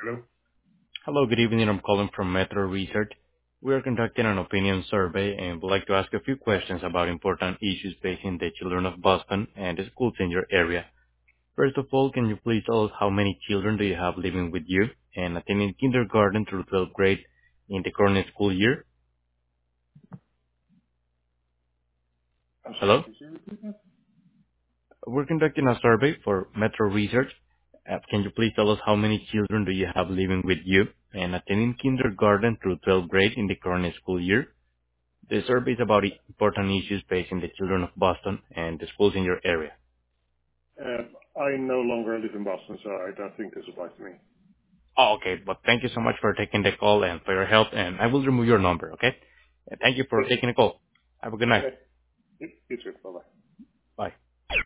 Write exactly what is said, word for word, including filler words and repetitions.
Hello? Hello, good evening. I'm calling from Metro Research. We are conducting an opinion survey and would like to ask a few questions about important issues facing the children of Boston and the schools in your area. First of all, can you please tell us how many children do you have living with you and attending kindergarten through twelfth grade in the current school year? I'm sorry, Hello? could you repeat that? We're conducting a survey for Metro Research. Uh, Can you please tell us how many children do you have living with you and attending kindergarten through twelfth grade in the current school year? The survey is about important issues facing the children of Boston and the schools in your area. Um, I no longer live in Boston, so I don't think this applies to me. Oh, okay. But thank you so much for taking the call and for your help, and I will remove your number, okay? And thank you for Okay. taking the call. Have a good night. Okay. You you too. Bye-bye.